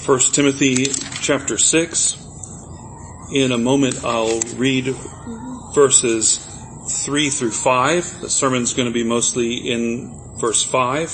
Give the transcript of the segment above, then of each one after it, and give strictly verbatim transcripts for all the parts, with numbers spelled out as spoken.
First Timothy chapter six. In a moment I'll read verses three through five. The sermon's going to be mostly in verse five.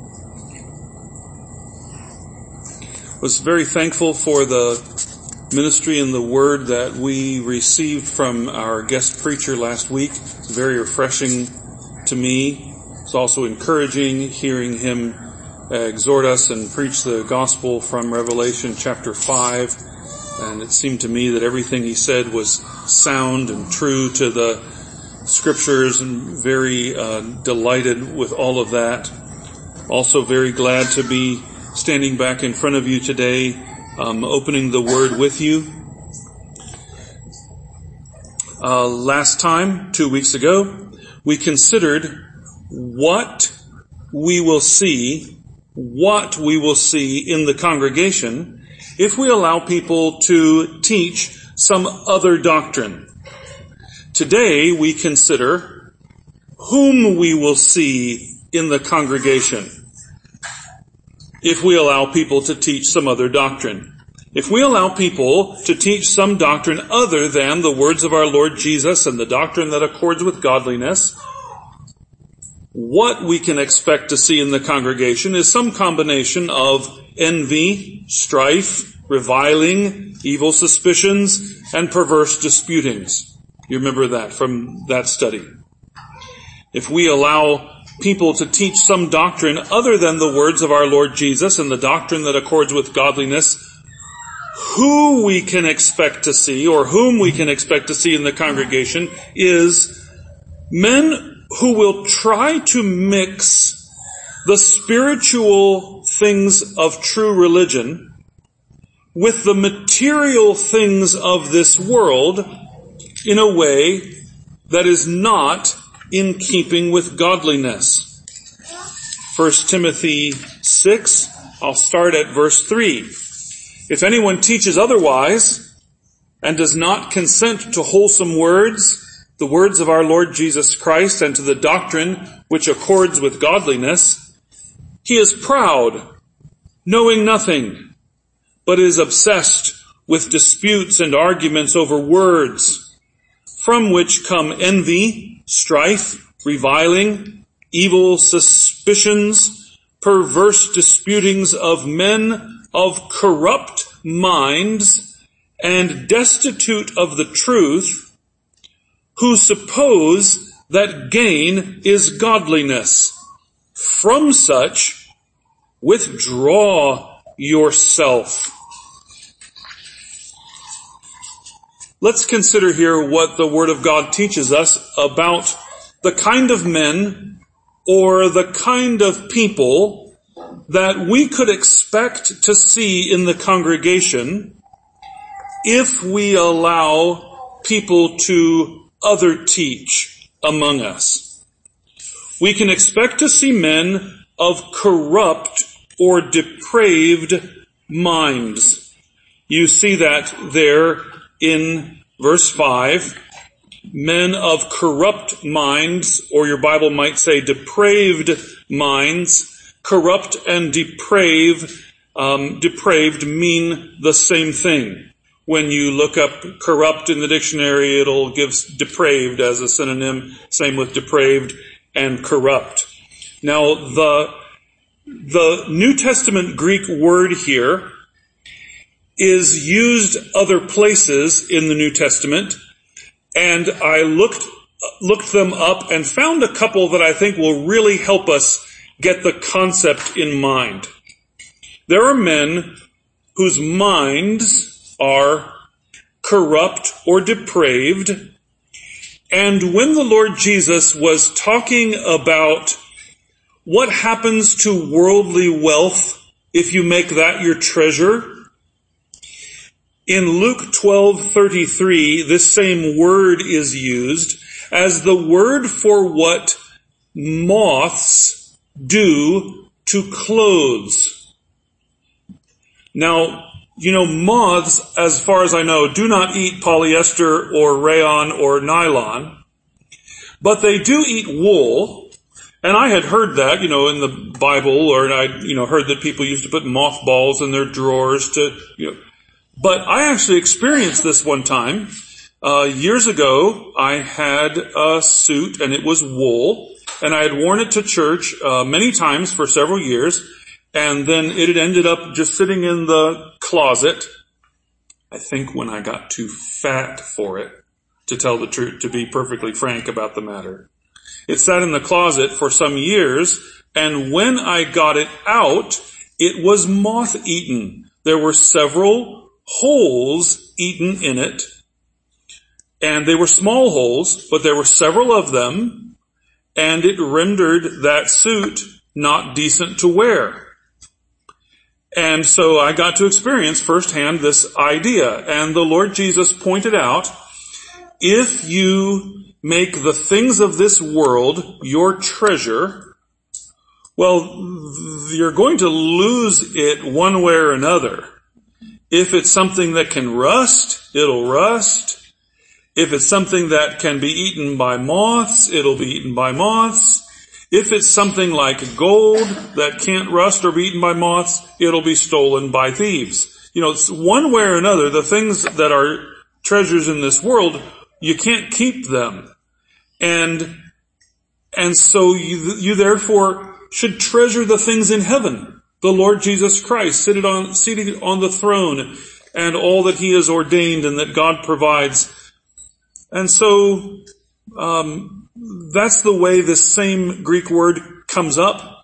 Was very thankful for the ministry and the word that we received from our guest preacher last week. It's very refreshing to me. It's also encouraging hearing him exhort us and preach the gospel from Revelation chapter five. And it seemed to me that everything he said was sound and true to the scriptures, and very uh, delighted with all of that. Also very glad to be standing back in front of you today, um, opening the word with you. Uh, last time, two weeks ago, we considered what we will see what we will see in the congregation if we allow people to teach some other doctrine. Today we consider whom we will see in the congregation if we allow people to teach some other doctrine. If we allow people to teach some doctrine other than the words of our Lord Jesus and the doctrine that accords with godliness, what we can expect to see in the congregation is some combination of envy, strife, reviling, evil suspicions, and perverse disputings. You remember that from that study. If we allow people to teach some doctrine other than the words of our Lord Jesus and the doctrine that accords with godliness, who we can expect to see, or whom we can expect to see in the congregation, is men who will try to mix the spiritual things of true religion with the material things of this world in a way that is not in keeping with godliness. First Timothy six, I'll start at verse three. If anyone teaches otherwise and does not consent to wholesome words, the words of our Lord Jesus Christ, and to the doctrine which accords with godliness, he is proud, knowing nothing, but is obsessed with disputes and arguments over words, from which come envy, strife, reviling, evil suspicions, perverse disputings of men of corrupt minds and destitute of the truth, who suppose that gain is godliness. From such, withdraw yourself. Let's consider here what the Word of God teaches us about the kind of men or the kind of people that we could expect to see in the congregation if we allow people to other teach among us. We can expect to see men of corrupt or depraved minds. You see that there in verse five. Men of corrupt minds, or your Bible might say depraved minds. Corrupt and depraved, um, depraved mean the same thing. When you look up corrupt in the dictionary, it'll give depraved as a synonym. Same with depraved and corrupt. Now, the, the New Testament Greek word here is used other places in the New Testament, and I looked, looked them up and found a couple that I think will really help us get the concept in mind. There are men whose minds are corrupt or depraved. And when the Lord Jesus was talking about what happens to worldly wealth if you make that your treasure, in Luke twelve thirty-three, this same word is used as the word for what moths do to clothes. Now, you know, moths, as far as I know, do not eat polyester or rayon or nylon, but they do eat wool, And I had heard that, you know, in the Bible, or I, you know, heard that people used to put mothballs in their drawers to, you know. But I actually experienced this one time. Uh, years ago, I had a suit, and it was wool, and I had worn it to church uh, many times for several years, and then it had ended up just sitting in the closet. I think when I got too fat for it, to tell the truth, to be perfectly frank about the matter. It sat in the closet for some years, and when I got it out, it was moth-eaten. There were several holes eaten in it, and they were small holes, but there were several of them, and it rendered that suit not decent to wear. And so I got to experience firsthand this idea, and the Lord Jesus pointed out, if you make the things of this world your treasure, well, you're going to lose it one way or another. If it's something that can rust, it'll rust. If it's something that can be eaten by moths, it'll be eaten by moths. If it's something like gold that can't rust or be eaten by moths, it'll be stolen by thieves. You know, it's one way or another, the things that are treasures in this world, you can't keep them. And, and so you, you therefore should treasure the things in heaven. The Lord Jesus Christ seated on, seated on the throne, and all that he has ordained and that God provides. And so, um, that's the way this same Greek word comes up.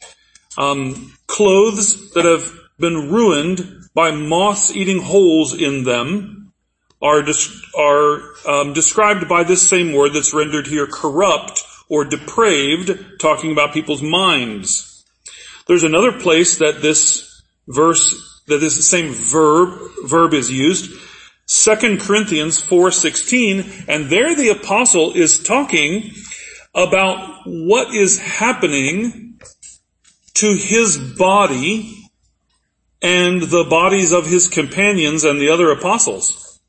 Um, clothes that have been ruined by moths eating holes in them are, are um, described by this same word that's rendered here corrupt or depraved, talking about people's minds. There's another place that this verse, that this same verb, verb is used. Second Corinthians four sixteen, and there the apostle is talking about what is happening to his body and the bodies of his companions and the other apostles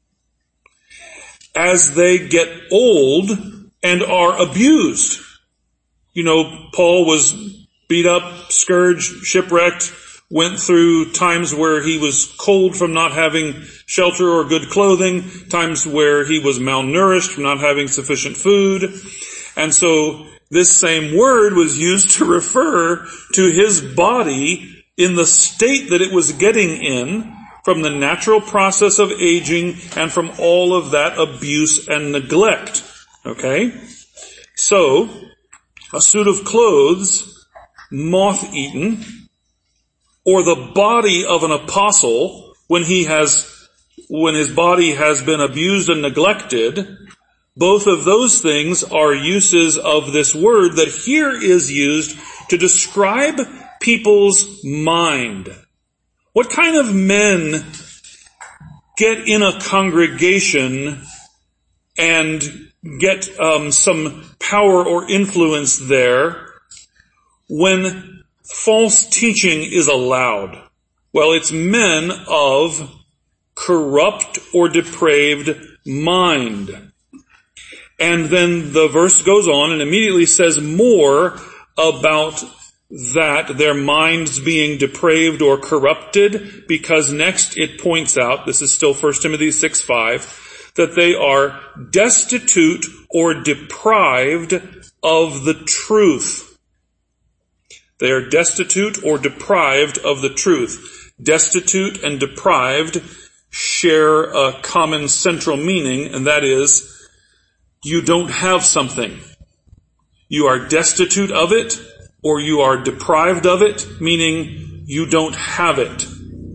as they get old and are abused. You know, Paul was beat up, scourged, shipwrecked, went through times where he was cold from not having shelter or good clothing, times where he was malnourished from not having sufficient food. And so this same word was used to refer to his body in the state that it was getting in from the natural process of aging and from all of that abuse and neglect. Okay? So, a suit of clothes, moth-eaten, or the body of an apostle when he has, when his body has been abused and neglected, both of those things are uses of this word that here is used to describe people's mind. What kind of men get in a congregation and get um, some power or influence there when false teaching is allowed? Well, it's men of corrupt or depraved mind. And then the verse goes on and immediately says more about that, their minds being depraved or corrupted, because next it points out, this is still First Timothy six five, that they are destitute or deprived of the truth. They are destitute or deprived of the truth. Destitute and deprived share a common central meaning, and that is, you don't have something. You are destitute of it, or you are deprived of it, meaning you don't have it.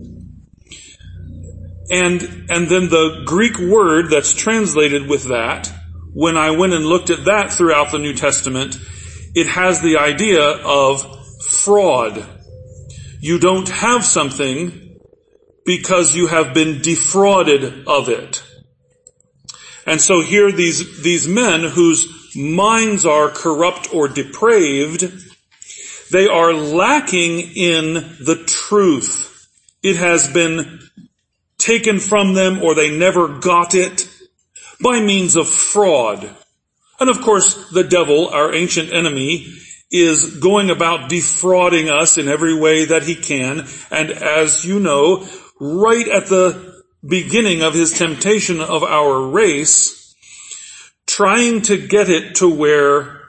And, and then the Greek word that's translated with that, when I went and looked at that throughout the New Testament, it has the idea of fraud. You don't have something because you have been defrauded of it. And so here these, these men whose minds are corrupt or depraved, they are lacking in the truth. It has been taken from them, or they never got it by means of fraud. And of course, the devil, our ancient enemy, is going about defrauding us in every way that he can. And as you know, right at the beginning of his temptation of our race, trying to get it to where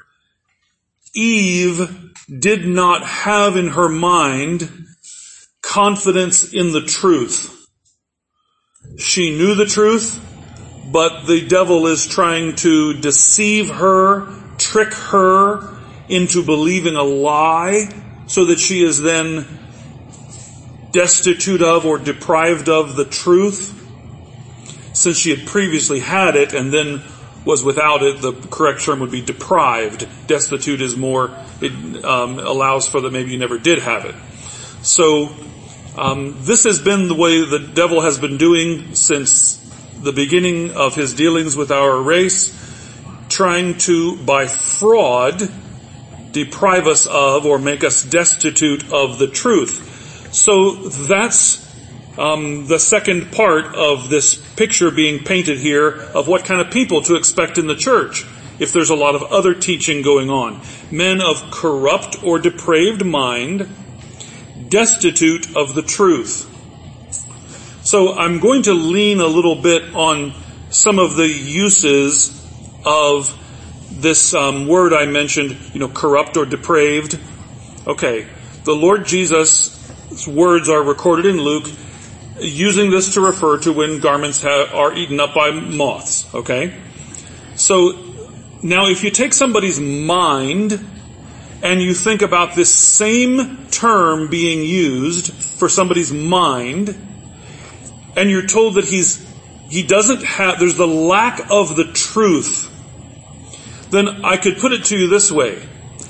Eve did not have in her mind confidence in the truth. She knew the truth, but the devil is trying to deceive her, trick her into believing a lie, so that she is then destitute of or deprived of the truth. Since she had previously had it and then was without it, the correct term would be deprived. Destitute is more, it um, allows for that maybe you never did have it. So um, this has been the way the devil has been doing since the beginning of his dealings with our race, trying to, by fraud, deprive us of or make us destitute of the truth. So that's um, the second part of this picture being painted here of what kind of people to expect in the church if there's a lot of other teaching going on. Men of corrupt or depraved mind, destitute of the truth. So I'm going to lean a little bit on some of the uses of this um, word I mentioned, you know, corrupt or depraved. Okay, the Lord Jesus' words are recorded in Luke, using this to refer to when garments ha- are eaten up by moths. Okay, so now if you take somebody's mind and you think about this same term being used for somebody's mind, and you're told that he's he doesn't have, there's the lack of the truth, then I could put it to you this way.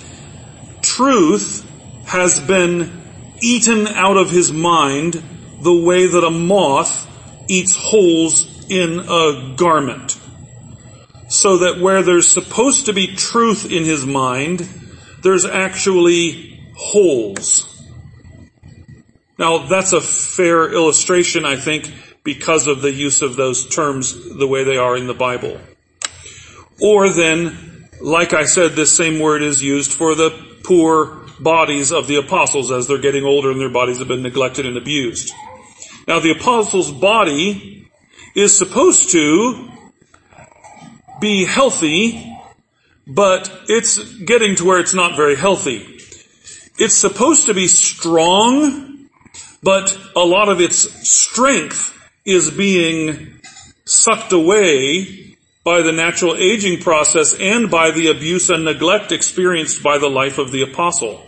Truth has been eaten out of his mind the way that a moth eats holes in a garment. So that where there's supposed to be truth in his mind, there's actually holes. Now, that's a fair illustration, I think, because of the use of those terms the way they are in the Bible. Or then, like I said, this same word is used for the poor bodies of the apostles as they're getting older and their bodies have been neglected and abused. Now, the apostles' body is supposed to be healthy, but it's getting to where it's not very healthy. It's supposed to be strong, but a lot of its strength is being sucked away by the natural aging process and by the abuse and neglect experienced by the life of the apostle.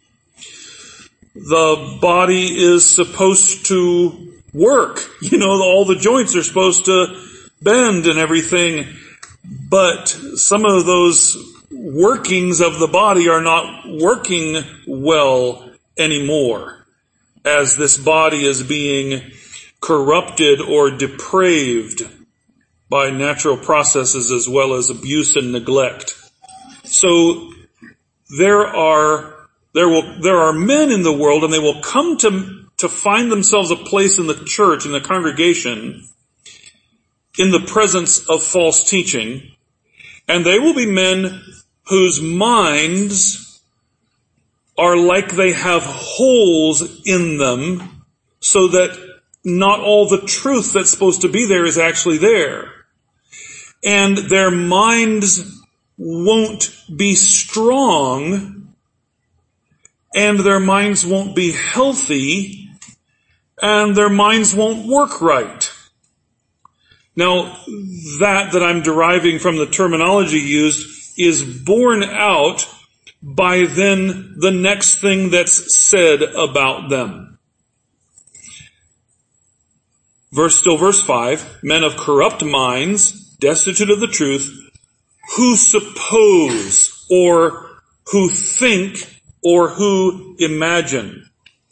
The body is supposed to work. You know, all the joints are supposed to bend and everything. But some of those workings of the body are not working well anymore, as this body is being corrupted or depraved by natural processes as well as abuse and neglect. So there are there will there are men in the world, and they will come to to find themselves a place in the church, in the congregation, in the presence of false teaching, and they will be men whose minds are like they have holes in them, so that not all the truth that's supposed to be there is actually there. And their minds won't be strong, and their minds won't be healthy, and their minds won't work right. Now, that that I'm deriving from the terminology used is borne out by then the next thing that's said about them. Verse, still verse five, men of corrupt minds, destitute of the truth, who suppose, or who think, or who imagine.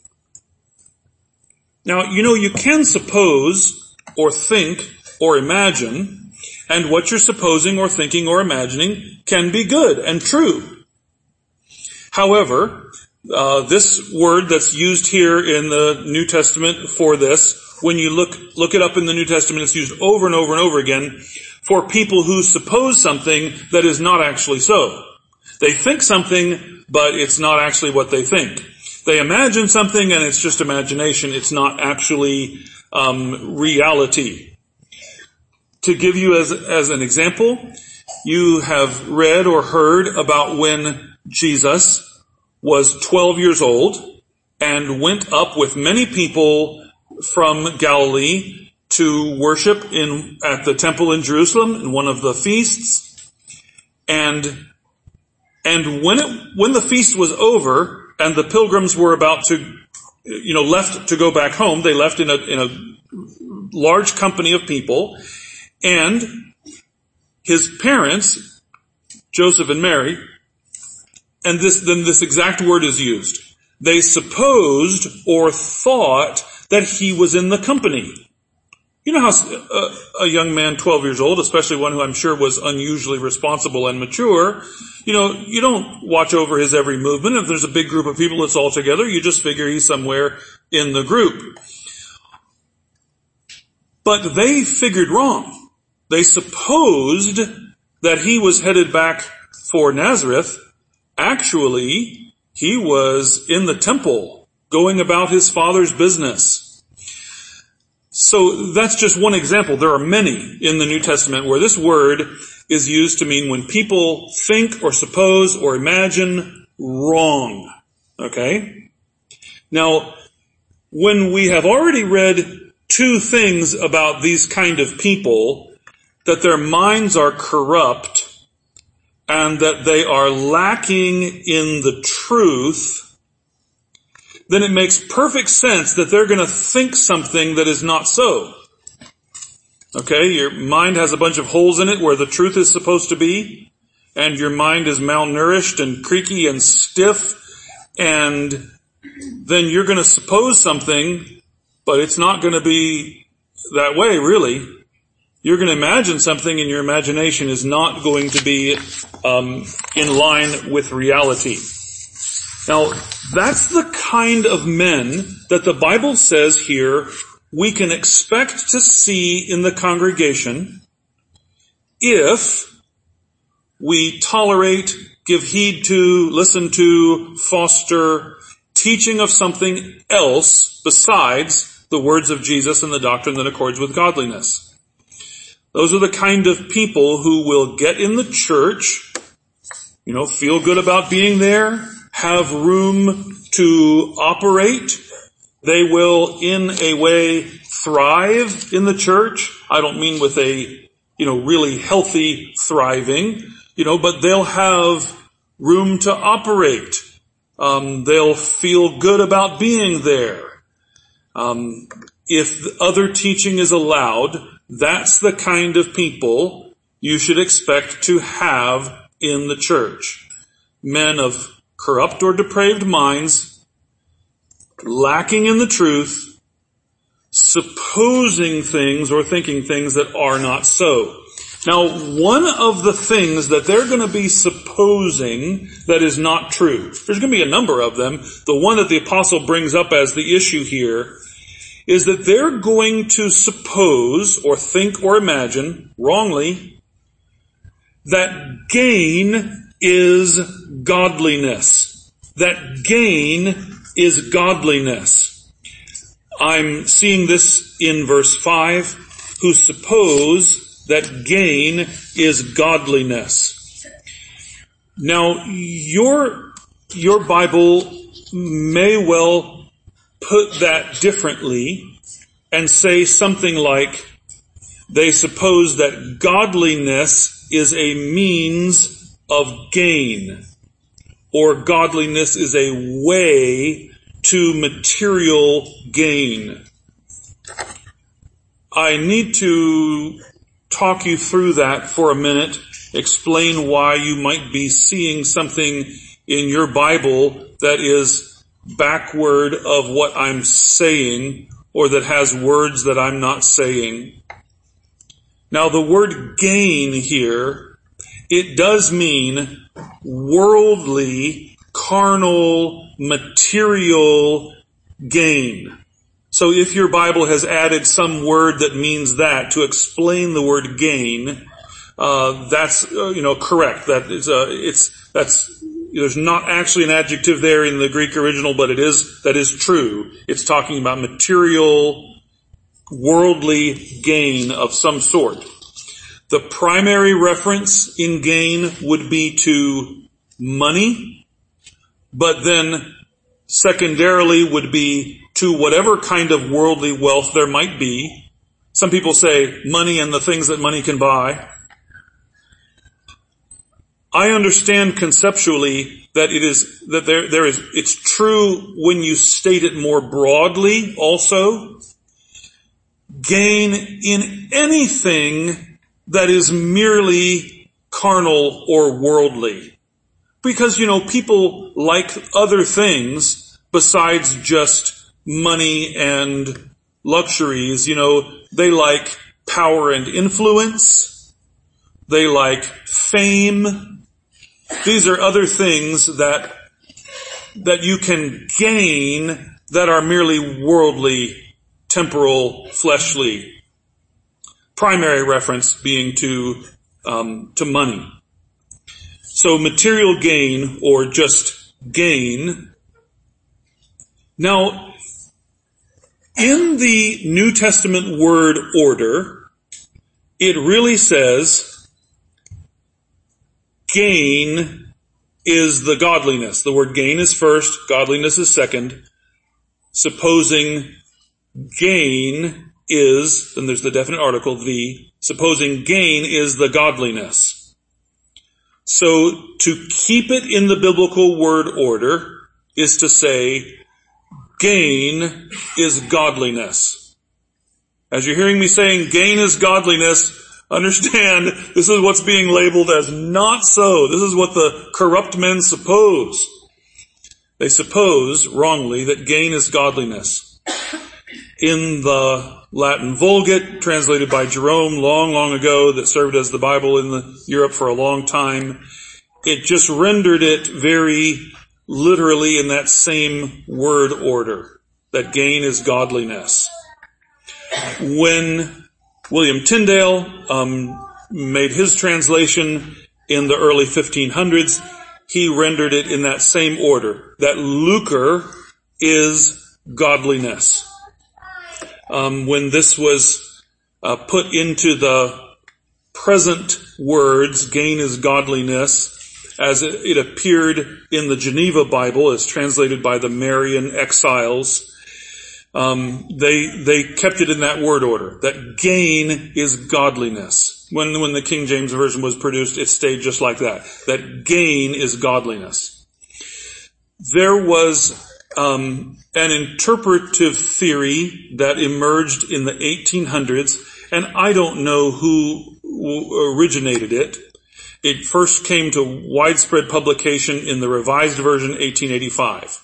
Now, you know, you can suppose, or think, or imagine, and what you're supposing, or thinking, or imagining can be good and true. However, uh, this word that's used here in the New Testament for this, when you look look it up in the New Testament, it's used over and over and over again for people who suppose something that is not actually so. They think something but it's not actually what they think. They imagine something and it's just imagination. It's not actually um, reality. To give you as, as an example, you have read or heard about when Jesus was twelve years old and went up with many people from Galilee to worship in at the temple in Jerusalem in one of the feasts. And and when it when the feast was over and the pilgrims were about to, you know, left to go back home, they left in a in a large company of people, and his parents, Joseph and Mary, and this then this exact word is used. They supposed or thought that he was in the company. You know how a, a young man, twelve years old, especially one who I'm sure was unusually responsible and mature, you know, you don't watch over his every movement. If there's a big group of people that's all together, you just figure he's somewhere in the group. But they figured wrong. They supposed that he was headed back for Nazareth. Actually, he was in the temple, going about his father's business. So that's just one example. There are many in the New Testament where this word is used to mean when people think or suppose or imagine wrong. Okay? Now, when we have already read two things about these kind of people, that their minds are corrupt and that they are lacking in the truth, then it makes perfect sense that they're going to think something that is not so. Okay, your mind has a bunch of holes in it where the truth is supposed to be, and your mind is malnourished and creaky and stiff, and then you're going to suppose something, but it's not going to be that way, really. You're going to imagine something, and your imagination is not going to be um, in line with reality. Now, that's the kind of men that the Bible says here we can expect to see in the congregation if we tolerate, give heed to, listen to, foster teaching of something else besides the words of Jesus and the doctrine that accords with godliness. Those are the kind of people who will get in the church, you know, feel good about being there, have room to operate. They will, in a way, thrive in the church. I don't mean with a, you know, really healthy thriving, you know, but they'll have room to operate. Um, they'll feel good about being there. Um, if other teaching is allowed, that's the kind of people you should expect to have in the church. Men of corrupt or depraved minds, lacking in the truth, supposing things or thinking things that are not so. Now, one of the things that they're going to be supposing that is not true, there's going to be a number of them. The one that the apostle brings up as the issue here is that they're going to suppose or think or imagine wrongly that gain is godliness. That gain is godliness. I'm seeing this in verse five, who suppose that gain is godliness. Now, your, your Bible may well put that differently and say something like, they suppose that godliness is a means of gain, or godliness is a way to material gain. I need to talk you through that for a minute, explain why you might be seeing something in your Bible that is backward of what I'm saying, or that has words that I'm not saying. Now, the word gain here, it does mean worldly, carnal, material gain. So if your Bible has added some word that means that to explain the word gain, uh, that's, uh, you know, correct. That is, uh, it's, that's there's not actually an adjective there in the Greek original, but it is, that is true. It's talking about material, worldly gain of some sort. The primary reference in gain would be to money, but then secondarily would be to whatever kind of worldly wealth there might be. Some people say money and the things that money can buy. I understand conceptually that it is, that there, there is, it's true when you state it more broadly also. Gain in anything that is merely carnal or worldly. Because, you know, people like other things besides just money and luxuries. You know, they like power and influence. They like fame. These are other things that, that you can gain that are merely worldly, temporal, fleshly. Primary reference being to, um, to money. So material gain or just gain. Now, in the New Testament word order, it really says gain is the godliness. The word gain is first, godliness is second. Supposing gain is, then there's the definite article, the, supposing gain is the godliness. So to keep it in the biblical word order is to say gain is godliness. As you're hearing me saying gain is godliness, understand this is what's being labeled as not so. This is what the corrupt men suppose. They suppose, wrongly, that gain is godliness. In the Latin Vulgate, translated by Jerome long, long ago, that served as the Bible in the Europe for a long time, it just rendered it very literally in that same word order, that gain is godliness. When William Tyndale um, made his translation in the early fifteen hundreds, he rendered it in that same order, that lucre is godliness. Um, when this was uh, put into the present words, gain is godliness, as it, it appeared in the Geneva Bible as translated by the Marian exiles, um, they they kept it in that word order, that gain is godliness. When when the King James Version was produced, it stayed just like that, that gain is godliness. There was um, an interpretive theory that emerged in the eighteen hundreds, and I don't know who originated it. It first came to widespread publication in the Revised Version, eighteen eighty-five,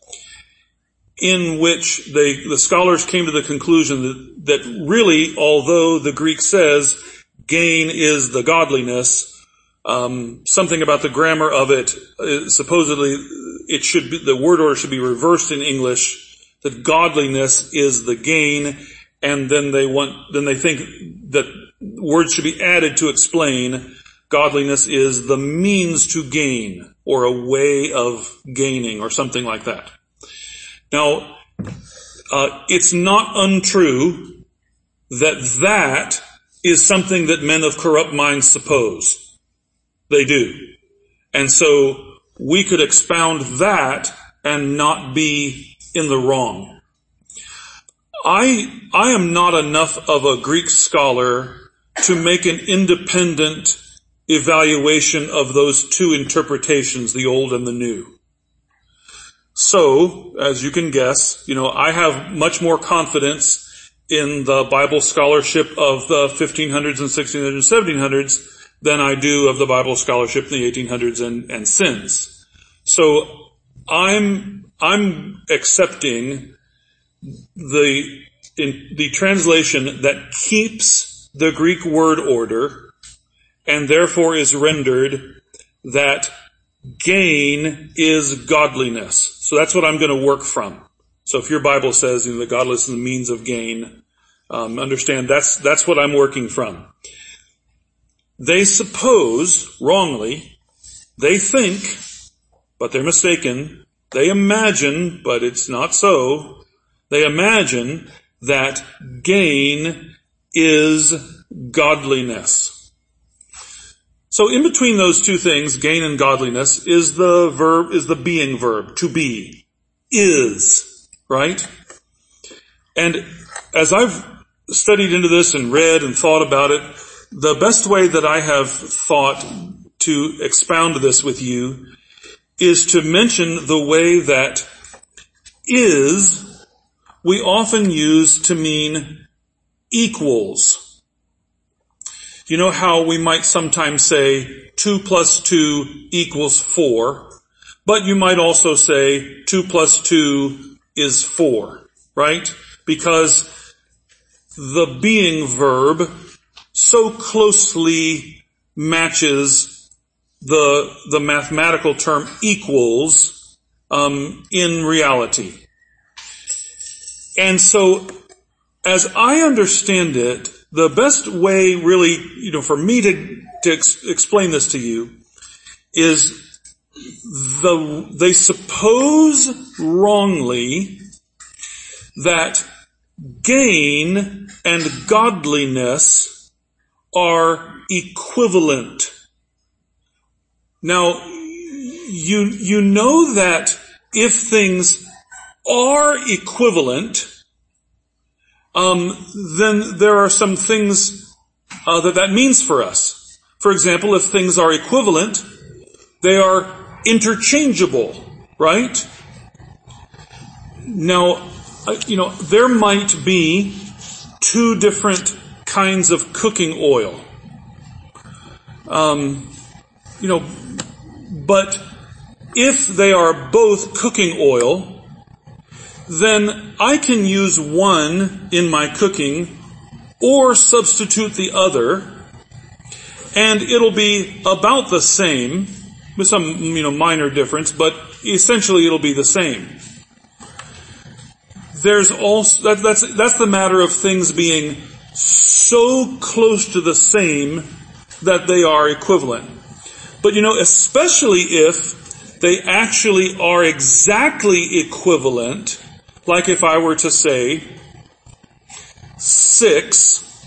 in which they, the scholars came to the conclusion that, that really, although the Greek says gain is the godliness, um, something about the grammar of it, uh, supposedly it should be, the word order should be reversed in English, that godliness is the gain, and then they want, then they think that words should be added to explain godliness is the means to gain, or a way of gaining, or something like that. Now, uh, it's not untrue that that is something that men of corrupt minds suppose. They do. And so we could expound that and not be in the wrong. I, I am not enough of a Greek scholar to make an independent evaluation of those two interpretations, the old and the new. So, as you can guess, you know, I have much more confidence in the Bible scholarship of the fifteen hundreds and sixteen hundreds and seventeen hundreds than I do of the Bible scholarship in the eighteen hundreds and, and since. So, I'm, I'm accepting the, in, the translation that keeps the Greek word order and therefore is rendered that gain is godliness. So that's what I'm going to work from. So if your Bible says, you know, the godliness is the means of gain, um, understand that's, that's what I'm working from. They suppose, wrongly, they think but they're mistaken. They imagine, but it's not so. They imagine that gain is godliness. So in between those two things, gain and godliness, is the verb, is the being verb, to be. Is, right? And as I've studied into this and read and thought about it, the best way that I have thought to expound this with you is to mention the way that is we often use to mean equals. You know how we might sometimes say two plus two equals four, but you might also say two plus two is four, right? Because the being verb so closely matches the the mathematical term equals um, in reality. And so, as I understand it, the best way really, you know, for me to, to ex- explain this to you is the, they suppose wrongly that gain and godliness are equivalent. Now, you, you know that if things are equivalent, um, then there are some things uh, that that means for us. For example, if things are equivalent, they are interchangeable, right? Now, uh, you know, there might be two different kinds of cooking oil. Um, you know, but if they are both cooking oil, then I can use one in my cooking or substitute the other, and it'll be about the same, with some, you know, minor difference, but essentially it'll be the same. There's also, that, that's, that's the matter of things being so close to the same that they are equivalent. But you know, especially if they actually are exactly equivalent, like if I were to say, six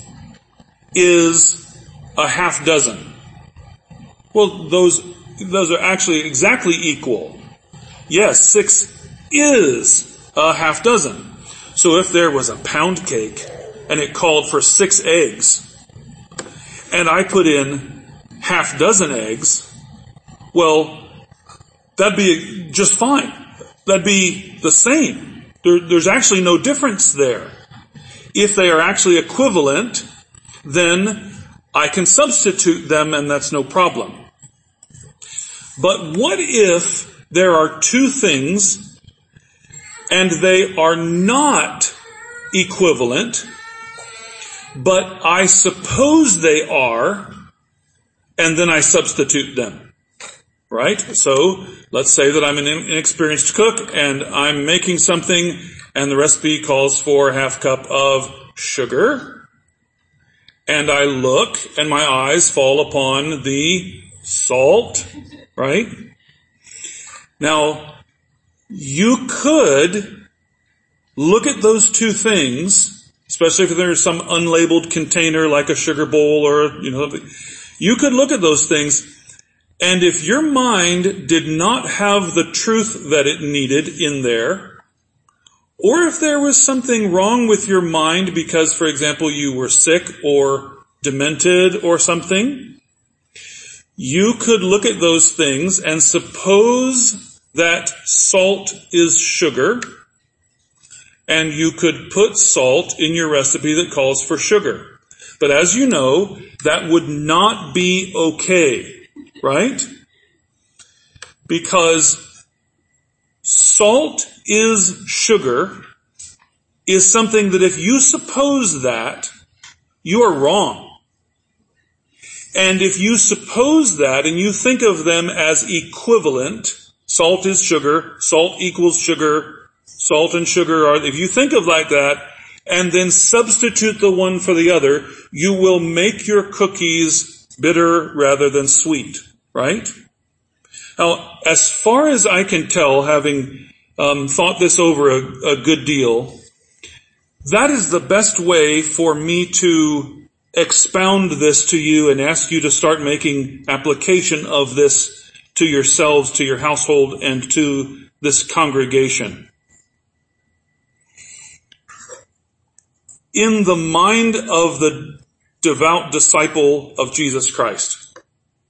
is a half dozen. Well, those, those are actually exactly equal. Yes, six is a half dozen. So if there was a pound cake and it called for six eggs, and I put in half dozen eggs, well, that'd be just fine. That'd be the same. There, there's actually no difference there. If they are actually equivalent, then I can substitute them and that's no problem. But what if there are two things and they are not equivalent, but I suppose they are, and then I substitute them? Right? So, let's say that I'm an inexperienced cook and I'm making something and the recipe calls for a half cup of sugar. And I look and my eyes fall upon the salt, right? Now, you could look at those two things, especially if there's some unlabeled container like a sugar bowl or, you know, you could look at those things. And if your mind did not have the truth that it needed in there, or if there was something wrong with your mind because, for example, you were sick or demented or something, you could look at those things and suppose that salt is sugar, and you could put salt in your recipe that calls for sugar. But as you know, that would not be okay. Right? Because salt is sugar is something that if you suppose that, you are wrong. And if you suppose that and you think of them as equivalent, salt is sugar, salt equals sugar, salt and sugar are, if you think of like that, and then substitute the one for the other, you will make your cookies bitter rather than sweet, right? Now, as far as I can tell, having um, thought this over a, a good deal, that is the best way for me to expound this to you and ask you to start making application of this to yourselves, to your household, and to this congregation. In the mind of the devout disciple of Jesus Christ,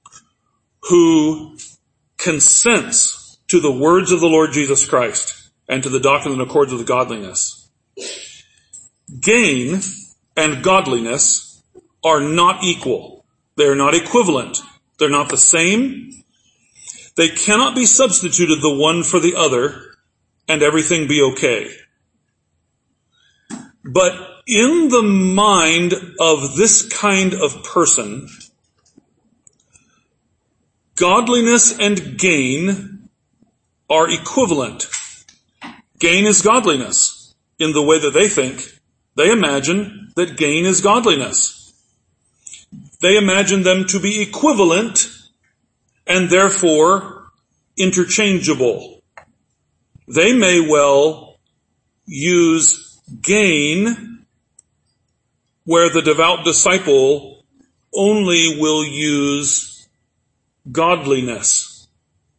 who consents to the words of the Lord Jesus Christ and to the doctrine that accords with godliness, gain and godliness are not equal. They are not equivalent. They're not the same. They cannot be substituted the one for the other and everything be okay. But in the mind of this kind of person, godliness and gain are equivalent. Gain is godliness in the way that they think. They imagine that gain is godliness. They imagine them to be equivalent and therefore interchangeable. They may well use gain where the devout disciple only will use godliness.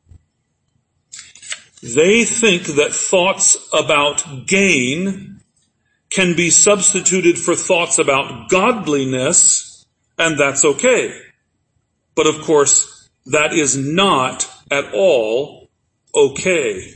They think that thoughts about gain can be substituted for thoughts about godliness, and that's okay. But of course, that is not at all okay.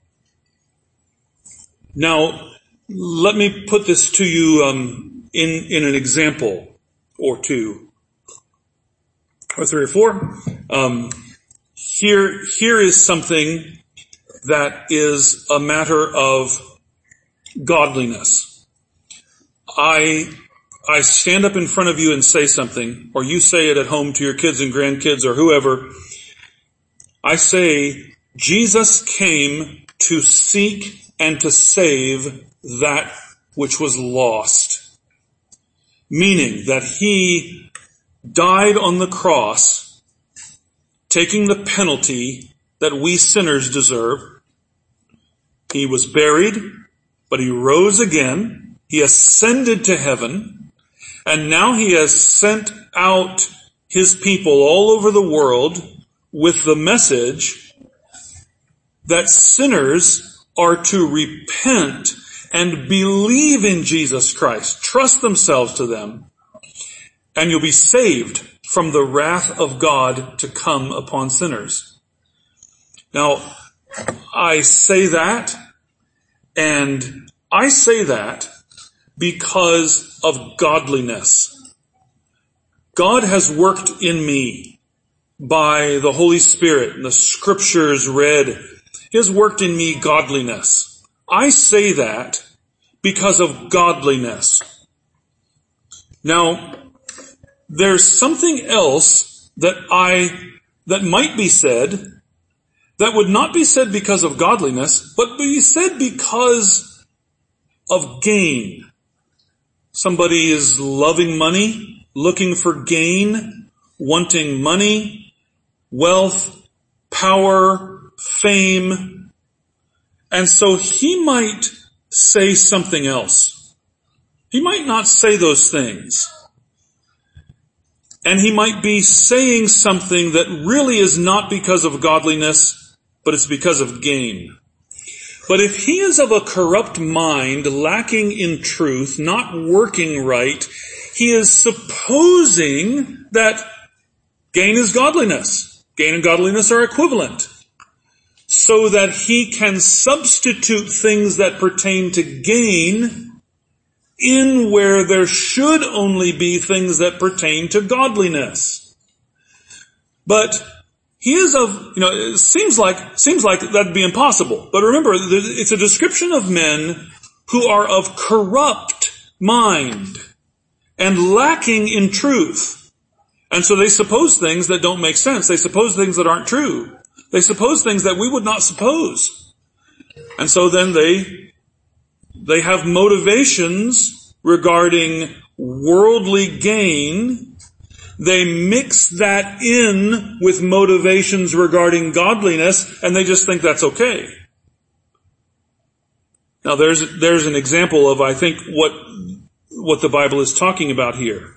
Now, let me put this to you um, in, in an example or two, or three or four. Um, here, here is something that is a matter of godliness. I, I stand up in front of you and say something, or you say it at home to your kids and grandkids or whoever. I say, Jesus came to seek and to save that which was lost. Meaning that he died on the cross, taking the penalty that we sinners deserve. He was buried, but he rose again. He ascended to heaven, and now he has sent out his people all over the world with the message that sinners are to repent and believe in Jesus Christ, trust themselves to them, and you'll be saved from the wrath of God to come upon sinners. Now, I say that, and I say that because of godliness. God has worked in me by the Holy Spirit and the scriptures read. He has worked in me godliness. I say that because of godliness. Now, there's something else that I, that might be said that would not be said because of godliness, but be said because of gain. Somebody is loving money, looking for gain, wanting money, wealth, power, fame. And so he might say something else. He might not say those things. And he might be saying something that really is not because of godliness, but it's because of gain. But if he is of a corrupt mind, lacking in truth, not working right, he is supposing that gain is godliness. Gain and godliness are equivalent. So that he can substitute things that pertain to gain in where there should only be things that pertain to godliness. But he is of, you know, it seems like, seems like that'd be impossible. But remember, it's a description of men who are of corrupt mind and lacking in truth. And so they suppose things that don't make sense. They suppose things that aren't true. They suppose things that we would not suppose. And so then they, they have motivations regarding worldly gain they mix that in with motivations regarding godliness, and they just think that's okay. Now there's, there's an example of, I think, what, what the Bible is talking about here.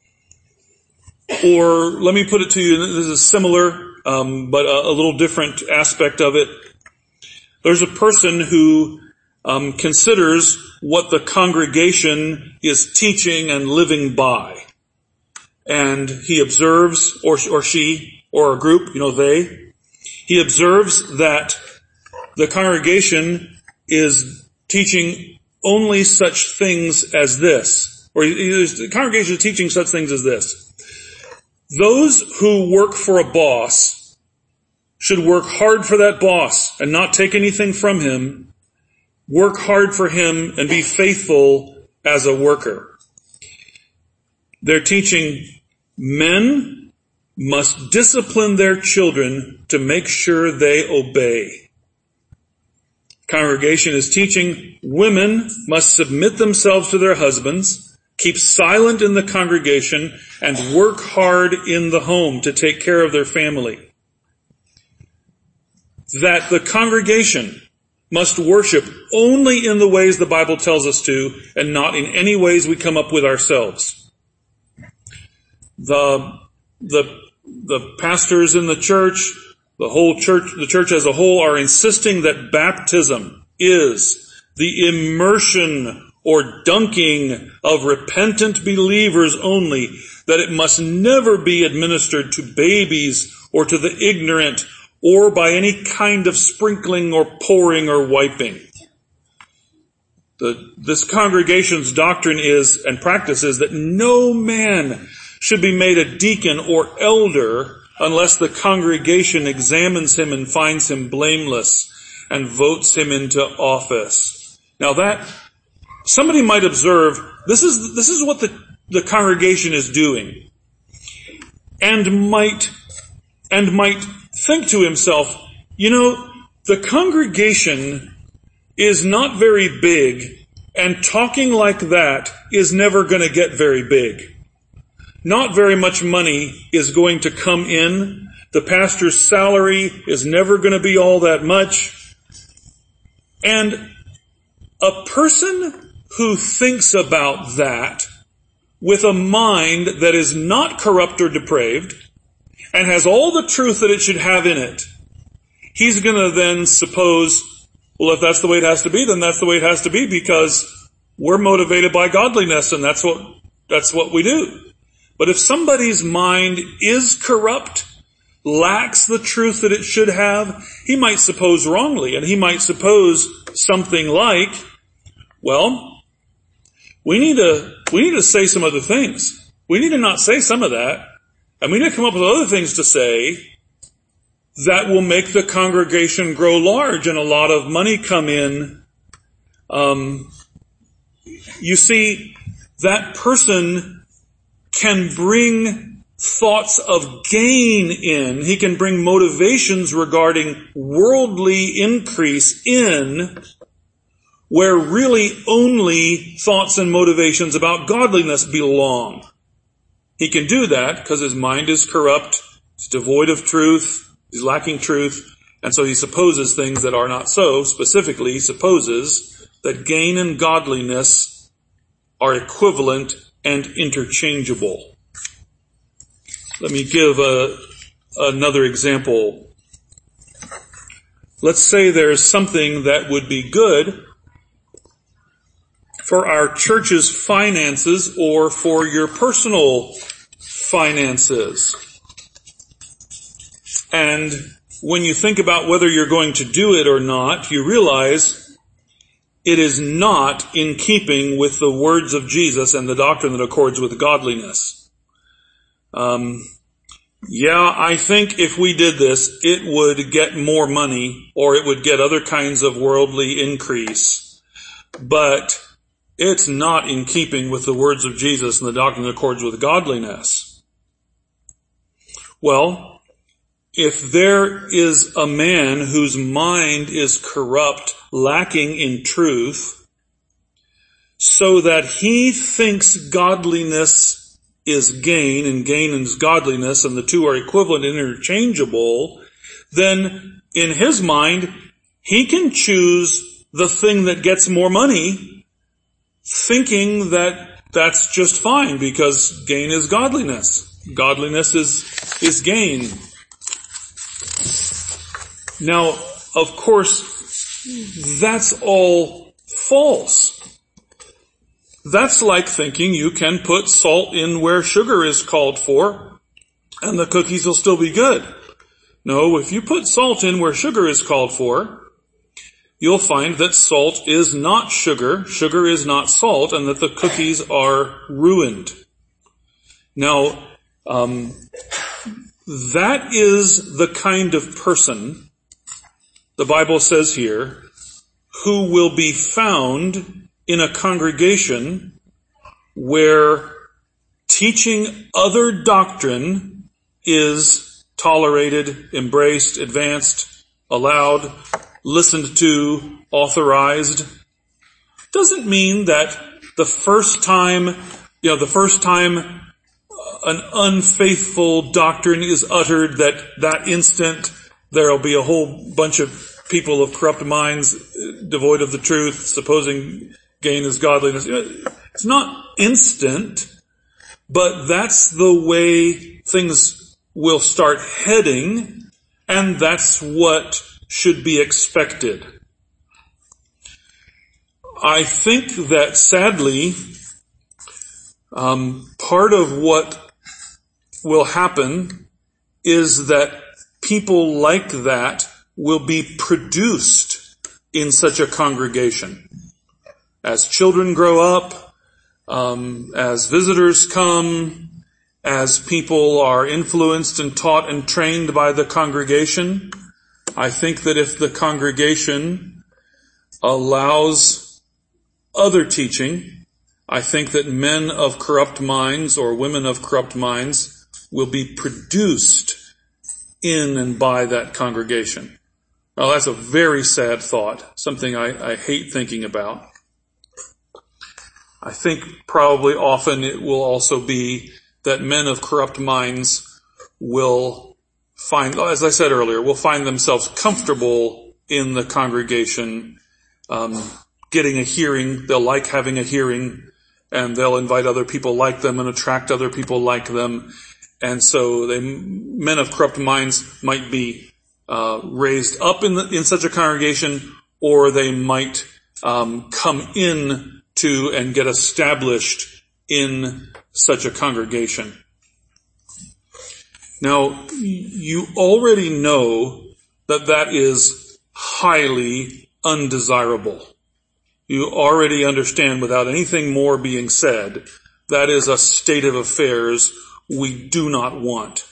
Or let me put it to you, this is similar, um, but a, a little different aspect of it. There's a person who um, considers what the congregation is teaching and living by. And he observes, or, or she, or a group, you know, they, he observes that the congregation is teaching only such things as this. Or the congregation is teaching such things as this. Those who work for a boss should work hard for that boss and not take anything from him. Work hard for him and be faithful as a worker. They're teaching men must discipline their children to make sure they obey. Congregation is teaching women must submit themselves to their husbands, keep silent in the congregation, and work hard in the home to take care of their family. That the congregation must worship only in the ways the Bible tells us to, and not in any ways we come up with ourselves. The, the, the pastors in the church, the whole church, the church as a whole, are insisting that baptism is the immersion or dunking of repentant believers only, that it must never be administered to babies or to the ignorant or by any kind of sprinkling or pouring or wiping. The, this congregation's doctrine is and practice is that no man should be made a deacon or elder unless the congregation examines him and finds him blameless and votes him into office. Now that, somebody might observe, this is, this is what the, the congregation is doing. And might, and might think to himself, you know, the congregation is not very big, and talking like that is never going to get very big. Not very much money is going to come in. The pastor's salary is never going to be all that much. And a person who thinks about that with a mind that is not corrupt or depraved and has all the truth that it should have in it, he's going to then suppose, well, if that's the way it has to be, then that's the way it has to be because we're motivated by godliness and that's what, that's what we do. But if somebody's mind is corrupt, lacks the truth that it should have, he might suppose wrongly, and he might suppose something like, well, we need to, we need to say some other things. We need to not say some of that, and we need to come up with other things to say that will make the congregation grow large and a lot of money come in. Um, you see, that person can bring thoughts of gain in. He can bring motivations regarding worldly increase in, where really only thoughts and motivations about godliness belong. He can do that because his mind is corrupt, he's devoid of truth, he's lacking truth, and so he supposes things that are not so. Specifically, he supposes that gain and godliness are equivalent and interchangeable. Let me give a, another example. Let's say there's something that would be good for our church's finances or for your personal finances. And when you think about whether you're going to do it or not, you realize it is not in keeping with the words of Jesus and the doctrine that accords with godliness. Um, yeah, I think if we did this, it would get more money or it would get other kinds of worldly increase. But it's not in keeping with the words of Jesus and the doctrine that accords with godliness. Well, if there is a man whose mind is corrupt, lacking in truth, so that he thinks godliness is gain and gain is godliness and the two are equivalent and interchangeable, then in his mind, he can choose the thing that gets more money, thinking that that's just fine because gain is godliness. Godliness is, is gain. Now, of course, that's all false. That's like thinking you can put salt in where sugar is called for, and the cookies will still be good. No, if you put salt in where sugar is called for, you'll find that salt is not sugar, sugar is not salt, and that the cookies are ruined. Now, um, that is the kind of person, the Bible says here, who will be found in a congregation where teaching other doctrine is tolerated, embraced, advanced, allowed, listened to, authorized. Doesn't mean that the first time, you know, the first time an unfaithful doctrine is uttered, that that instant there'll be a whole bunch of people of corrupt minds, devoid of the truth, supposing gain is godliness. It's not instant, but that's the way things will start heading, and that's what should be expected. I think that sadly, um, part of what will happen is that people like that will be produced in such a congregation. As children grow up, um, as visitors come, as people are influenced and taught and trained by the congregation, I think that if the congregation allows other teaching, I think that men of corrupt minds or women of corrupt minds will be produced in and by that congregation. Well, that's a very sad thought, something I, I hate thinking about. I think probably often it will also be that men of corrupt minds will find, as I said earlier, will find themselves comfortable in the congregation, um, getting a hearing. They'll like having a hearing, and they'll invite other people like them and attract other people like them. And so they, men of corrupt minds might be uh, raised up in the, in such a congregation, or they might um, come in to and get established in such a congregation. Now, you already know that that is highly undesirable. You already understand, without anything more being said, that is a state of affairs we do not want.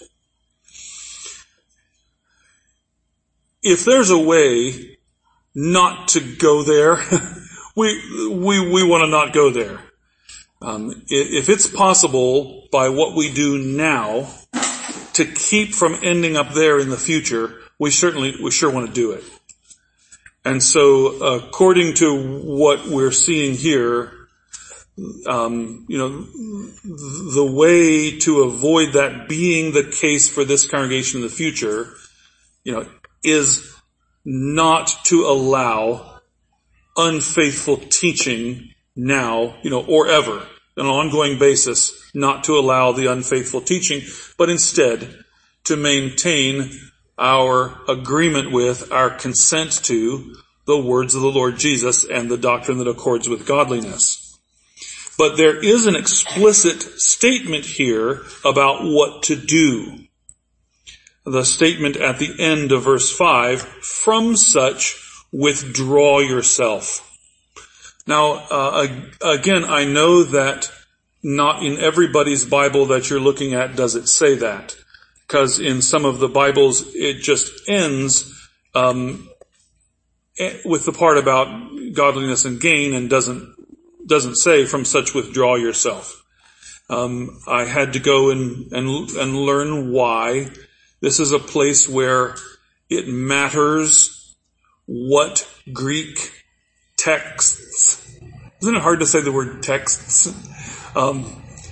If there's a way not to go there, we we we want to not go there. Um, if it's possible by what we do now to keep from ending up there in the future, we certainly we sure want to do it. And so, according to what we're seeing here, um, you know, the way to avoid that being the case for this congregation in the future, you know, is not to allow unfaithful teaching now, you know, or ever, on an ongoing basis, not to allow the unfaithful teaching, but instead to maintain our agreement with, our consent to the words of the Lord Jesus and the doctrine that accords with godliness. But there is an explicit statement here about what to do. The statement at the end of verse five, from such withdraw yourself. Now, uh, again, I know that not in everybody's Bible that you're looking at does it say that. Because in some of the Bibles, it just ends um, with the part about godliness and gain and doesn't doesn't say, from such withdraw yourself. Um, I had to go and, and, and learn why. This is a place where it matters what Greek texts. Isn't it hard to say the word texts? Um,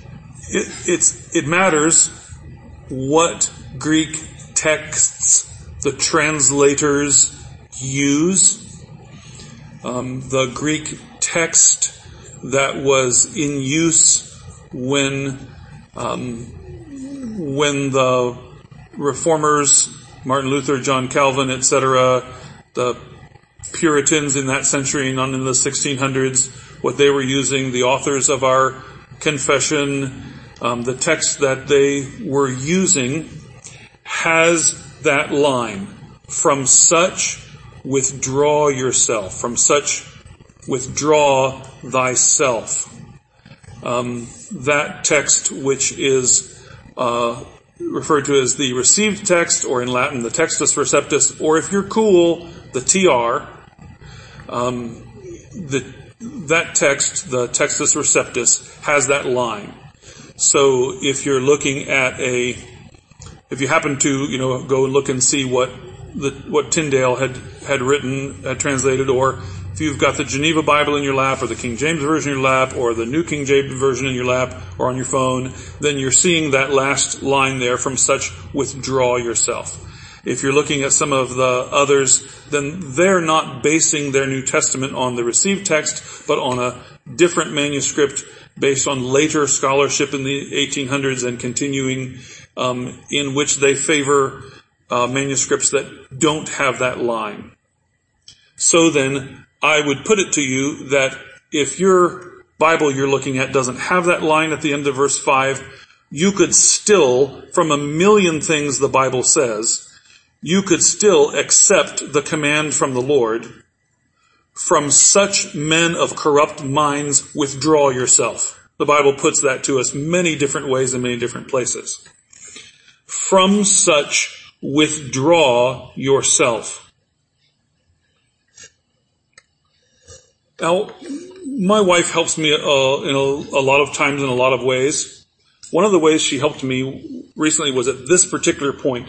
it, it's, it matters what Greek texts the translators use. Um, the Greek text that was in use when um, when the Reformers, Martin Luther, John Calvin, et cetera, the Puritans in that century and on in the sixteen hundreds, what they were using, the authors of our confession, um, the text that they were using has that line, from such withdraw yourself, from such withdraw thyself. Um, that text, which is uh, referred to as the received text, or in Latin, the Textus Receptus, or if you're cool, the T R, um, the, that text, the Textus Receptus, has that line. So if you're looking at a, if you happen to, you know, go and look and see what the, what Tyndale had, had written, had translated, or if you've got the Geneva Bible in your lap, or the King James Version in your lap, or the New King James Version in your lap, or on your phone, then you're seeing that last line there, from such withdraw yourself. If you're looking at some of the others, then they're not basing their New Testament on the received text, but on a different manuscript based on later scholarship in the eighteen hundreds and continuing, um, in which they favor uh, manuscripts that don't have that line. So then, I would put it to you that if your Bible you're looking at doesn't have that line at the end of verse five, you could still, from a million things the Bible says, you could still accept the command from the Lord, from such men of corrupt minds, withdraw yourself. The Bible puts that to us many different ways in many different places. From such, withdraw yourself. Now, my wife helps me uh, in a, a lot of times in a lot of ways. One of the ways she helped me recently was at this particular point.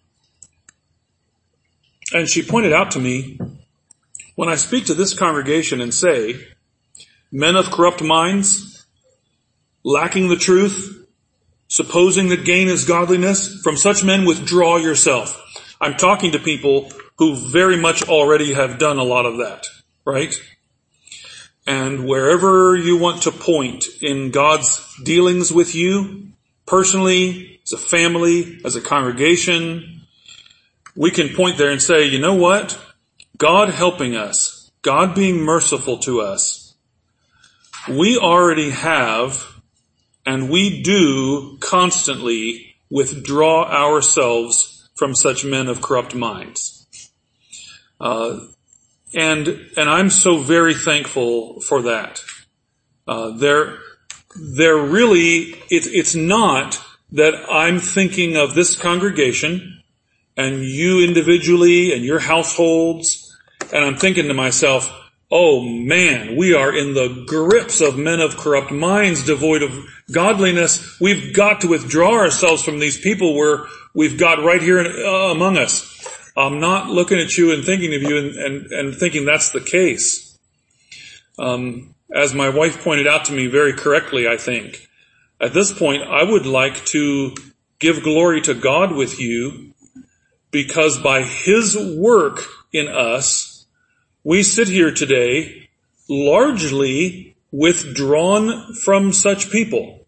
And she pointed out to me, when I speak to this congregation and say, men of corrupt minds, lacking the truth, supposing that gain is godliness, from such men withdraw yourself. I'm talking to people who very much already have done a lot of that, right? And wherever you want to point in God's dealings with you, personally, as a family, as a congregation, we can point there and say, you know what? God helping us, God being merciful to us, we already have, and we do constantly withdraw ourselves from such men of corrupt minds. Uh, and, and I'm so very thankful for that. Uh, there, there really, it, it's not that I'm thinking of this congregation and you individually and your households, and I'm thinking to myself, oh man, we are in the grips of men of corrupt minds, devoid of godliness. We've got to withdraw ourselves from these people we're, we've got right here in, uh, among us. I'm not looking at you and thinking of you and, and, and thinking that's the case. Um, as my wife pointed out to me very correctly, I think, at this point, I would like to give glory to God with you, because by His work in us, we sit here today largely withdrawn from such people.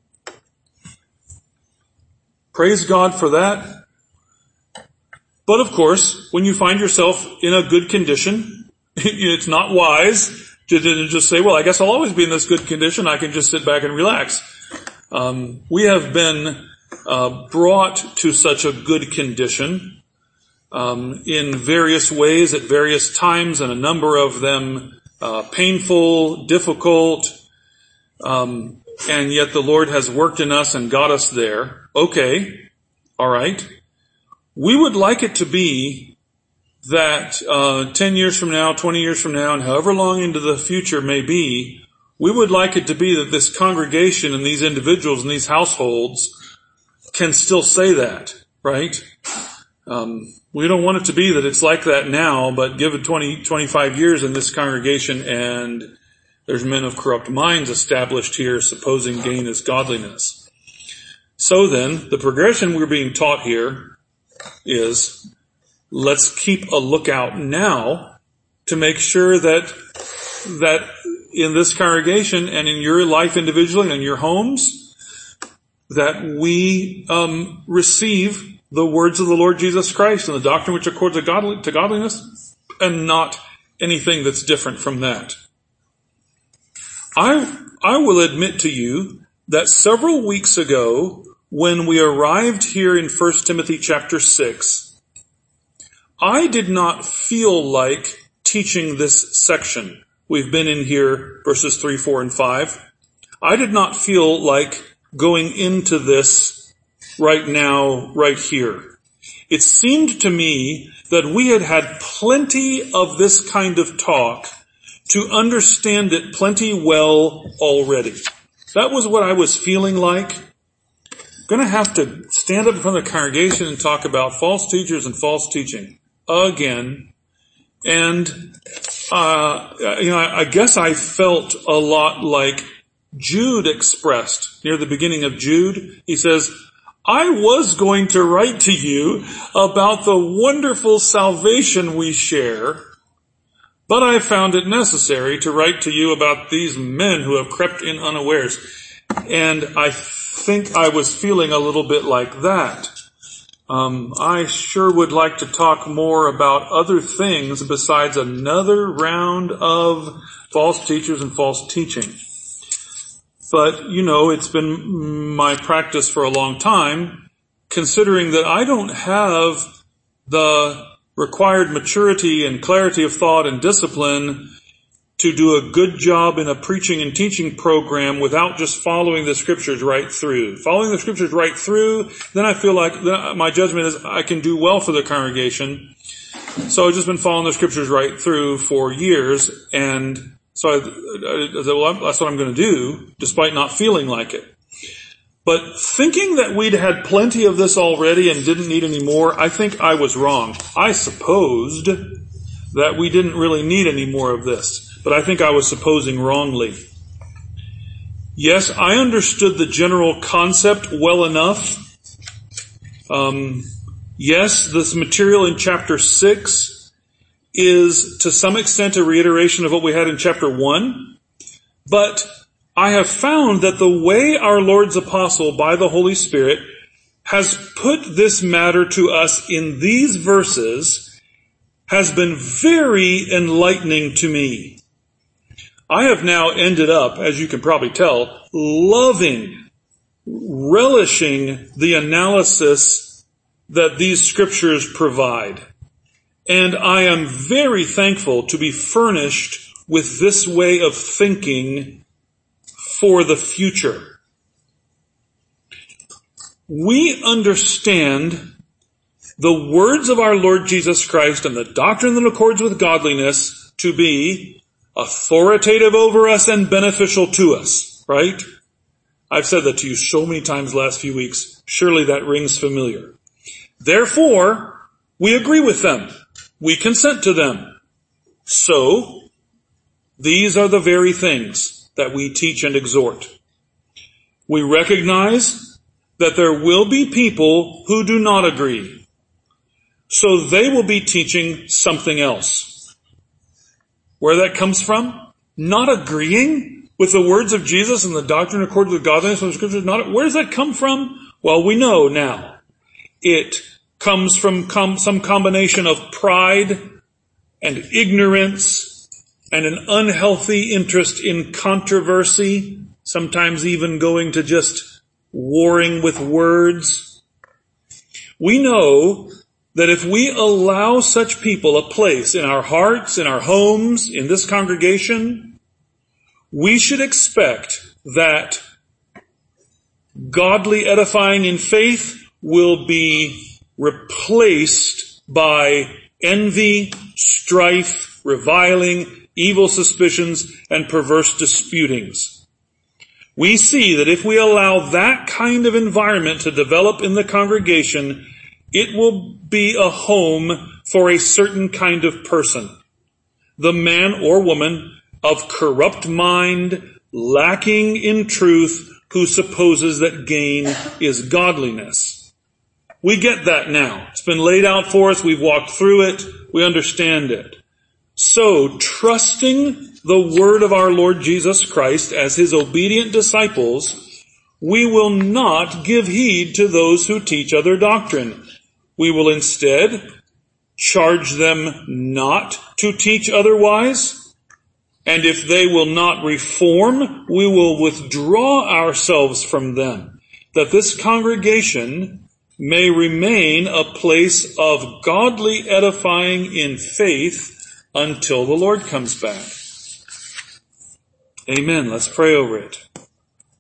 Praise God for that. But of course, when you find yourself in a good condition, it's not wise to just say, well, I guess I'll always be in this good condition. I can just sit back and relax. Um, we have been uh, brought to such a good condition um, in various ways at various times, and a number of them uh, painful, difficult, um, and yet the Lord has worked in us and got us there. Okay, all right. We would like it to be that uh ten years from now, twenty years from now, and however long into the future may be, we would like it to be that this congregation and these individuals and these households can still say that, right? Um we don't want it to be that it's like that now, but give it twenty, twenty-five years in this congregation and there's men of corrupt minds established here, supposing gain is godliness. So then, the progression we're being taught here is, let's keep a lookout now to make sure that, that in this congregation and in your life individually and in your homes, that we um, receive the words of the Lord Jesus Christ and the doctrine which accords to, godly, to godliness, and not anything that's different from that. I, I will admit to you that several weeks ago, when we arrived here in First Timothy chapter six, I did not feel like teaching this section. We've been in here verses three, four, and five. I did not feel like going into this right now, right here. It seemed to me that we had had plenty of this kind of talk to understand it plenty well already. That was what I was feeling like. I'm going to have to stand up in front of the congregation and talk about false teachers and false teaching again. And, uh, you know, I, I guess I felt a lot like Jude expressed near the beginning of Jude. He says, I was going to write to you about the wonderful salvation we share, but I found it necessary to write to you about these men who have crept in unawares. And I think I was feeling a little bit like that. Um, I sure would like to talk more about other things besides another round of false teachers and false teaching. But, you know, it's been my practice for a long time, considering that I don't have the required maturity and clarity of thought and discipline to do a good job in a preaching and teaching program without just following the scriptures right through. Following the scriptures right through, then I feel like my judgment is I can do well for the congregation. So I've just been following the scriptures right through for years, and so I, I, well, that's what I'm going to do, despite not feeling like it. But thinking that we'd had plenty of this already and didn't need any more, I think I was wrong. I supposed that we didn't really need any more of this, but I think I was supposing wrongly. Yes, I understood the general concept well enough. Um, yes, this material in chapter six is to some extent a reiteration of what we had in chapter one, but I have found that the way our Lord's apostle by the Holy Spirit has put this matter to us in these verses has been very enlightening to me. I have now ended up, as you can probably tell, loving, relishing the analysis that these scriptures provide. And I am very thankful to be furnished with this way of thinking for the future. We understand the words of our Lord Jesus Christ and the doctrine that accords with godliness to be authoritative over us and beneficial to us, right? I've said that to you so many times the last few weeks. Surely that rings familiar. Therefore, we agree with them. We consent to them. So, these are the very things that we teach and exhort. We recognize that there will be people who do not agree. So they will be teaching something else. Where that comes from? Not agreeing with the words of Jesus and the doctrine according to godliness from the scriptures. Not, where does that come from? Well, we know now. It comes from com- some combination of pride and ignorance and an unhealthy interest in controversy, sometimes even going to just warring with words. We know that if we allow such people a place in our hearts, in our homes, in this congregation, we should expect that godly edifying in faith will be replaced by envy, strife, reviling, evil suspicions, and perverse disputings. We see that if we allow that kind of environment to develop in the congregation, it will be a home for a certain kind of person. The man or woman of corrupt mind, lacking in truth, who supposes that gain is godliness. We get that now. It's been laid out for us. We've walked through it. We understand it. So, trusting the word of our Lord Jesus Christ as his obedient disciples, we will not give heed to those who teach other doctrine. We will instead charge them not to teach otherwise, and if they will not reform, we will withdraw ourselves from them, that this congregation may remain a place of godly edifying in faith until the Lord comes back. Amen. Let's pray over it.